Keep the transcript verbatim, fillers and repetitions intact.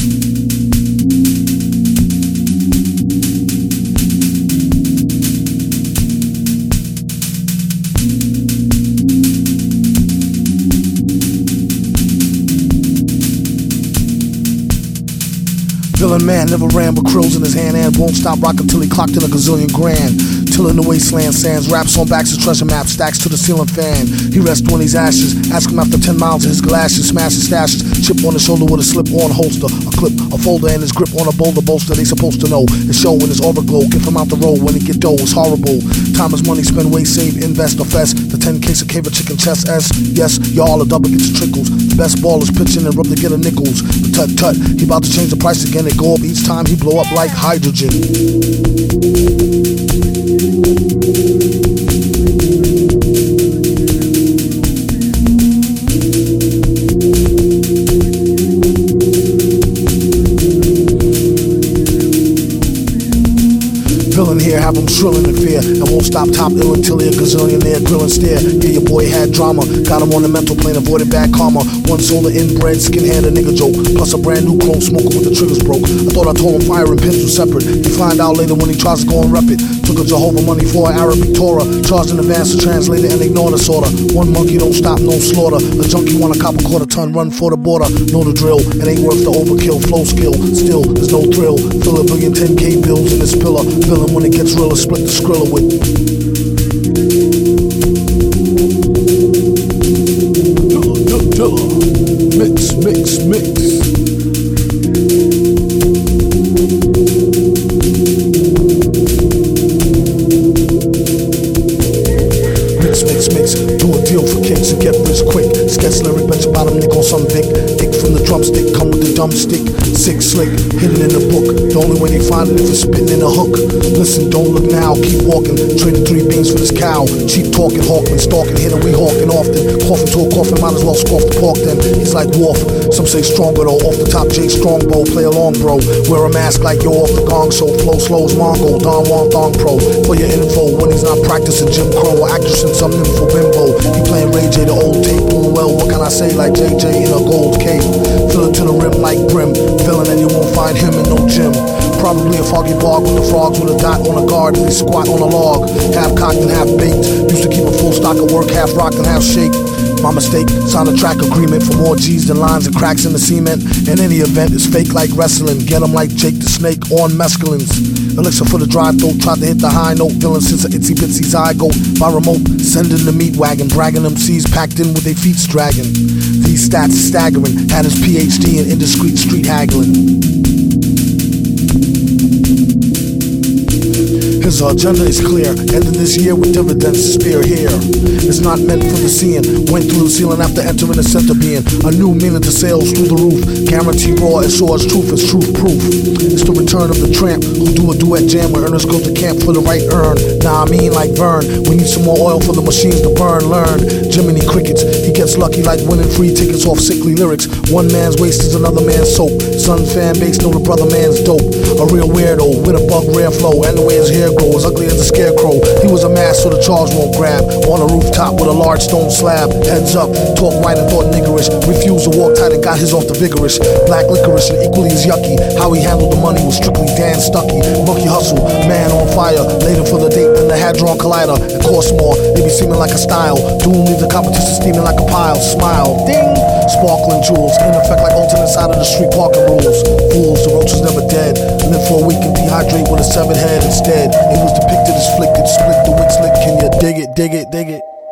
Villain man never ran but crows in his hand and won't stop rocking till he clocked in a gazillion grand. Till in the wasteland sands, raps on backs of treasure maps, stacks to the ceiling fan. He rests when he's ashes, ask him after ten miles of his galoshes, smash his stashes, chip on his shoulder with a slip-on holster, a clip, a folder, and his grip on a boulder bolster. They supposed to know his show in his aura glow, get him out the road when he get dough. It's horrible. Time is money, spend, waste, save, invest, or fest. The ten case of cave of chicken chest S. Yes, y'all a double gets trickles. The best ballers pitching and rub to get a nickels. But tut tut, he about to change the price again. It go up each time he blow up like hydrogen. Villain here, have him shrilling in fear, and won't stop top ill until he a gazillionaire, grill and stare. Yeah, your boy had drama, got him on the mental plane, avoided bad karma. One solar inbred, skinhead, a nigga joke, plus a brand new chrome smoker with the triggers broke. I thought I told him fire and pins were separate. You find out later when he tries to go and rep it. Took a Jehovah money for an Arabic Torah, charged in advance to translate it and ignore the sorta. One monkey don't stop, no slaughter. A junkie want a cop a quarter ton, run for the border. Know the drill, it ain't worth the overkill, flow skill. Still, there's no thrill. Fill a billion ten K bills in this pillar. Villain when it gets realer, split the skrilla with. Mix, mix, mix. Mix, mix, mix. Do a deal for kicks and get rich quick. Sketch lyric, bench bottom, nick on some Vic. Dick from the drumstick, come with the dumb stick. Sick slick, hidden in the book. The only way they find it if it's spitting in a hook. Listen, don't look now, keep walking. Traded three beans for this cow. Cheap talking, Hawkman, stalking, hitting, we hawking often. Coughing to a coffin, might as well scoff the pork then. He's like Wolf, some say stronger though. Off the top, Jay Strongbow, play along bro. Wear a mask like you're off the gong show. Flow slow as Mongo, Don Juan Thong Pro. For your info, when he's not practicing Jim Crow or actress in some nympho bimbo. He playing Ray J, the old tape, doing well, what can I say, like J J in a gold cape. Fill it to the rim like Brim. Villain and you won't find him in no gym. Probably a foggy bog with the frogs with a dot on a guard. They squat on a log, half cocked and half baked. Used to keep a full stock of work, half rocked and half shake. My mistake, sign a track agreement for more G's than lines and cracks in the cement. In any event, it's fake like wrestling. Get 'em like Jake the Snake on mescalines. Elixir for the dry throat, tried to hit the high note. Villain since a itsy bitsy zygote. By remote, sending the meat wagon. Bragging M Cs packed in with their feet dragging. These stats staggering, had his P H D in indiscreet street haggling. His agenda is clear, ending this year with dividends to spear here. It's not meant for the seeing, went through the ceiling after entering the center being. A new meaning to sales through the roof, guarantee raw as swords, truth is truth proof. It's the return of the tramp, who do a duet jam where earners go to camp for the right earn. Nah, I mean like Vern, we need some more oil for the machines to burn, learn. Jiminy Crickets, he gets lucky like winning free tickets off sickly lyrics. One man's waste is another man's soap. Son fan base know the brother man's dope. A real weirdo with a bug rare flow, and the way his hair grow as ugly as a scarecrow. He was a mask so the charge won't grab. On a rooftop with a large stone slab. Heads up, talk white and thought niggerish. Refused to walk tight and got his off the vigorous. Black licorice and equally as yucky. How he handled the money was strictly Dan Stucky. Monkey hustle, man on fire. Later for the date then the Hadron Collider. It costs more, they be seeming like a style. Doom leave the competition steaming like a pile. Smile, ding, sparkling jewels. In effect like alternate side of the street parking rules. Fools, the roach is never dead. Live for a week and dehydrate with a severed head instead. It was depicted as flick, it split the wick slick. Can you dig it, dig it, dig it?